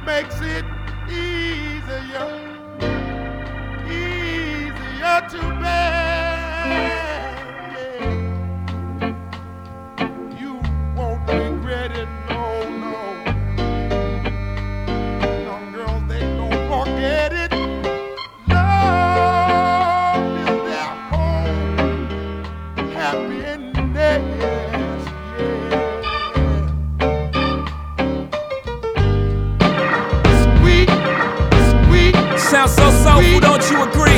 makes it easier to bear. Yeah. You won't regret it, no. Young girls, they don't forget it. Love is their home, happiness, yeah. Sweet. Sounds so soulful, don't you agree?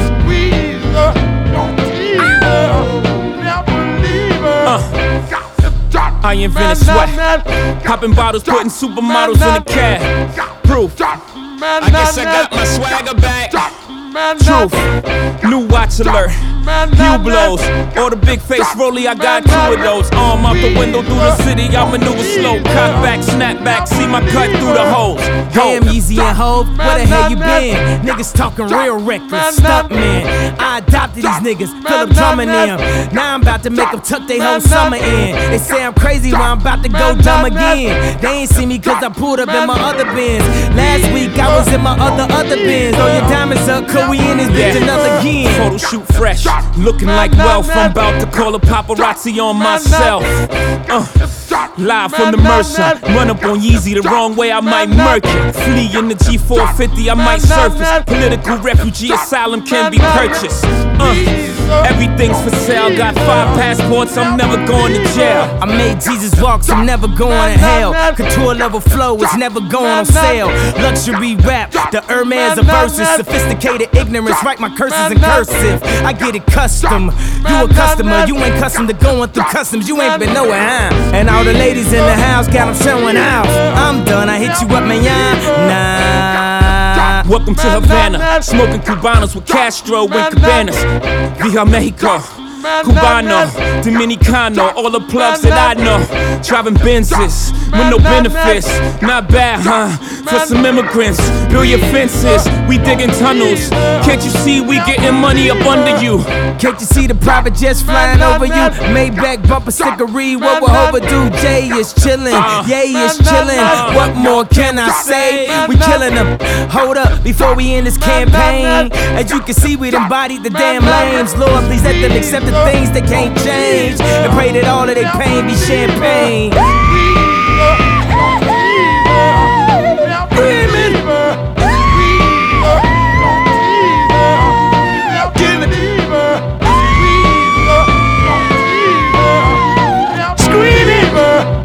I invented sweat, popping bottles, putting supermodels in the cab. Proof, I guess I got my swagger back. Truth, new watch alert, view blows, or the big face rollie, I got 2 of those. Arm out the window through the city, I maneuver slow. Cock back, snap back, see my cut through the holes. Damn, Yeezy and Hov, where the hell you been? Niggas talking real reckless, stunt man. I adopted these niggas, Philip drumming them. Now I'm about to make them tuck they whole summer in. They say I'm crazy, but I'm about to go dumb again. They ain't see me cause I pulled up in my other Benz. Last week I was in my other Benz. Throw your diamonds up, cause we in this bitch another again. Photo shoot fresh, looking like wealth. I'm about to call a paparazzi on myself. Live from the Mercer, run up on Yeezy the wrong way, I might murk it. Flee in the G450, I might surface. Political refugee asylum can be purchased. Everything's for sale, got 5 passports, I'm never going to jail. I made Jesus walk, so I'm never going to hell. Couture level flow is never going on sale. Luxury rap, the Hermes of verses. Sophisticated ignorance, write my curses in cursive. I get it custom, you a customer. You ain't custom to going through customs, you ain't been nowhere, huh? And all the ladies in the house got them showing out. I'm done, I hit you up, man, nah. Welcome to Havana, smoking Cubanos with Castro and Cabanas. Via Mexico, Cubano, Dominicano, all the plugs that I know. Driving Benzes with no benefits, not bad, huh? For some immigrants, build your fences, we digging tunnels. Can't you see we getting money up under you? Can't you see the private jets flying over you? Maybach bumper stickery, what we're overdue. Jay is chillin', Ye is chillin'. What more can I say? We killin' them. Hold up, before we end this campaign. As you can see, we embodied the damn lames. Lord, please let them accept the things they can't change, and pray that all of their pain be champagne.